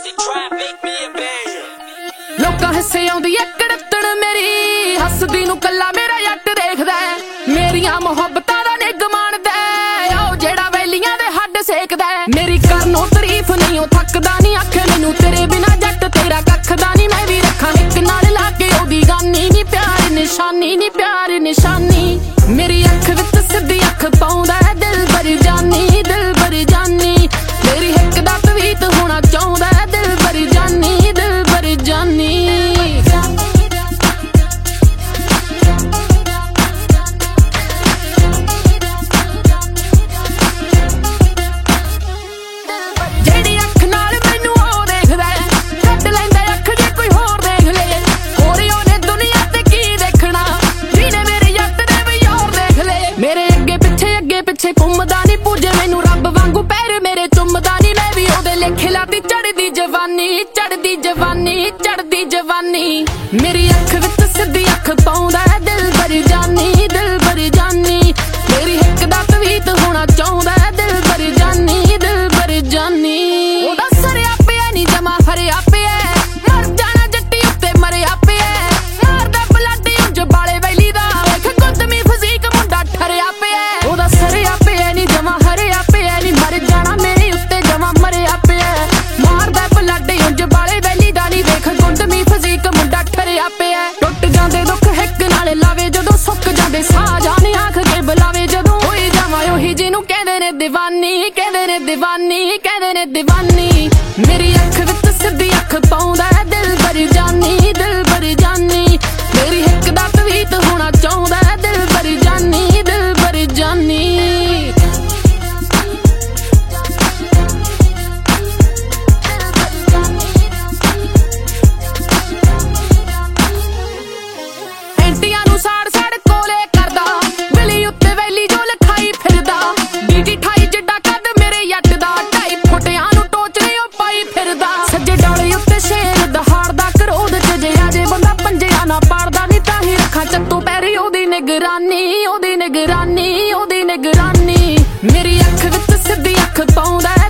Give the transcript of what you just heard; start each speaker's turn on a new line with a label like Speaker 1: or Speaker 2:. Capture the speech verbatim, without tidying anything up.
Speaker 1: ਲੋਕਾਂ ਹਿੱਸੇ ਆਉਂਦੀ ਐ ਕੜਤਣ ਮੇਰੀ, ਹੱਸਦੀ ਨੂੰ ਕੱਲਾ ਮੇਰਾ ਜੱਟ ਦੇਖਦਾ, ਮੇਰੀਆਂ ਮੁਹੱਬਤਾਂ ਦਾ ਨਿੱਘ ਮਾਣਦਾ, ਉਹ ਜਿਹੜਾ ਵੈਲੀਆਂ ਦੇ ਹੱਡ ਸੇਕਦਾ। ਮੇਰੀ ਕਰਨੋਂ ਤਾਰੀਫ ਨਹੀਂ ਉਹ ਥੱਕਦਾ ਨਹੀਂ, ਆਖੇ ਮੈਨੂੰ ਤੇਰੇ ਬਿਨਾ ਜੱਟ ਤੇਰਾ ਕੱਖਦਾ ਨਹੀਂ। ਮੈਂ ਵੀ ਰੱਖਾਂ ਇੱਕ ਨਾਲ ਲਾ ਕੇ ਉਹਦੀ ਗਾਨੀ ਨੀ, ਪਿਆਰ ਨਿਸ਼ਾਨੀ ਨੀ ਪਿਆਰ ਨਿਸ਼ਾਨੀ। ਮੇਰੀ ਅੱਖ ਵਿੱਚ ਸਿੱਧੀ ਅੱਖ ਪਾਉਂਦਾ ਦਿਲ ਬਰ ਜਾਨੀ, ਦਿਲ ਬਰ ਜਾਨੀ। ਮੇਰੀ ਹਿੱਕ ਦਾ ਤਵੀਤ ਹੋਣਾ ਚਾਹੁੰਦਾ ਦਿਲ ਬਰ ਜਾਨੀ, ਦਿਲ ਬਰ ਜਾਨੀ। ਜਿਹੜੀ ਅੱਖ ਨਾਲ ਮੈਨੂੰ ਉਹ ਦੇਖਦਾ, ਕੱਢ ਲੈਂਦਾ ਅੱਖ ਜੇ ਕੋਈ ਹੋਰ ਦੇਖ ਲੇ। ਹੋਰ ਉਹਨੇ ਦੁਨੀਆ ਤੇ ਕੀ ਦੇਖਣਾ, ਜਿਹਨੇ ਮੇਰੇ ਜੱਟ ਦੇ ਵੀ ਹੋਰ ਦੇਖ ਲੇ। ਮੇਰੇ ਅੱਗੇ ਪਿੱਛੇ ਅੱਗੇ ਪਿੱਛੇ ਘੁੰਮਦਾ ਨੀ, ਪੂਜੇ ਮੈਨੂੰ ਰੱਬ ਵਾਂਗੂ ਪੈਰ ਮੇਰੇ ਚੁੰਮਦਾ ਨੀ। ਮੈਂ ਵੀ ਉਹਦੇ ਲੇਖੇ ਲਾਤੀ ਚੜਦੀ ਜਵਾਨੀ, ਚੜਦੀ ਜਵਾਨੀ, ਚੜਦੀ ਜਵਾਨੀ। ਮੇਰੀ ਅੱਖ ਵਿੱਚ ਸਿੱਧੀ ਅੱਖ ਪਾਉਂਦਾ ਦਿਲ ਬਰ ਜਾਨੀ, ਦਿਲ ਬਰ ਜਾਨੀ। ਮੇਰੀ ਹਿੱਕ ਦਾ ਤਵੀਤ ਹੋਣਾ ਚਾਹੁੰਦਾ ਦਿਲ ਬਰ ਜਾਨੀ, ਦਿਲ ਬਰ ਜਾਨੀ। ਉਹਦਾ ਸਰਿਆ ਪਿਆ ਨੀ ਜਮਾ ਹਰਿਆ ਪਿਆ, ਮਰ ਜਾਣਾ ਜੱਟੀ ਉੱਤੇ ਮਰਿਆ ਪਿਆ। ਮਾਰਦਾ ਬਲੱਡ ਉਂਝ ਬਾਲੇ ਵੈਲੀ ਦਾ, ਵੇਖ ਗੁੰਦਮੀ ਫਜ਼ੀਕ ਮੁੰਡਾ ਠਰਿਆ ਪਿਆ। ਉਹਦਾ ਸਰਿਆ ਪਿਆ ਨੀ ਜਮਾ ਹਰਿਆ ਪਿਆ ਨੀ, ਮਰ ਜਾਣਾ ਮੇਰੇ ਉੱਤੇ ਜਮਾ ਮਰਿਆ ਪਿਆ। ਮਾਰਦਾ ਬਲੱਡ ਉਂਝ ਬਾਲੇ ਵੈਲੀ ਦਾ ਨੀ, ਵੇਖ ਗੁੰਦਮੀ ਫਜ਼ੀਕ ਮੁੰਡਾ ਠਰਿਆ ਪਿਆ। ਟੁੱਟ ਜਾਂਦੇ ਦੁੱਖ ਹਿੱਕ ਨਾਲ ਲਾਵੇ ਜਦੋਂ, ਸੁੱਕ ਜਾਂਦੇ ਸਾਹ ਜਾਣੇ ਆਖ ਕੇ ਬੁਲਾਵੇ ਜਦੋਂ। ਹੋਈ ਜਾਵਾਂ ਉਹੀ ਜਿਹਨੂੰ ਕਹਿੰਦੇ ਨੇ ਦੀਵਾਨੀ, ਕਹਿੰਦੇ ਨੇ ਦੀਵਾਨੀ, ਕਹਿੰਦੇ ਨੇ ਦੀਵਾਨੀ। ਮੇਰੀ ਅੱਖ ਵਿੱਚ ਸਿੱਧੀ ਅੱਖ ਪਾਉਂਦਾ ਦਿਲ ਬਰ ਜਾਨੀ, ਦਿਲ ਬਰ ਜਾਨੀ। ਮੇਰੀ ਹਿੱਕ ਦਾ ਤਵੀਤ ਹੋਣਾ ਚਾਹੁੰਦਾ ਦਿਲ ਬਰ ਜਾਨੀ, ਦਿਲ ਬਰ ਜਾਨੀ। ਐਂਟੀਆਂ ਨੂੰ ਸਾੜ ਸਾੜ ਕੋਲੇ ਕਰਦਾ, ਗਲੀ ਉੱਤੇ ਵੈਲੀ ਜੋ ਲਿਖਾਈ ਫਿਰਦਾ। ਡੀਜੀ ਅਠਾਈ ਜਿੱਡਾ ਕੱਦ ਮੇਰੇ ਜੱਟ ਦਾ, ਢਾਈ ਫੁੱਟਿਆਂ ਨੂੰ ਟੋਚਰੇ ਉਹ ਪਾਈ ਫਿਰਦਾ। ਸੱਜੇ ਡਾਲੇ ਉੱਤੇ ਸ਼ੇਰ ਦਹਾੜਦਾ, ਕਰੋਧ ਚ ਜੇ ਆਜੇ ਬੰਦਾ ਪੰਜਿਆਂ ਨਾ ਪਾੜਦਾ ਨੀ। ਤਾਂ ਹੀ ਰੱਖਾਂ ਚੱਤੂ ਪੈਰੀ ਉਹਦੀ ਨਿਗਰਾਨੀ, ਉਹਦੀ ਨਿਗਰਾਨੀ, ਉਹਦੀ ਨਿਗਰਾਨੀ। ਮੇਰੀ ਅੱਖ ਵਿੱਚ ਸਿੱਧੀ ਅੱਖ ਪਾਉਂਦਾ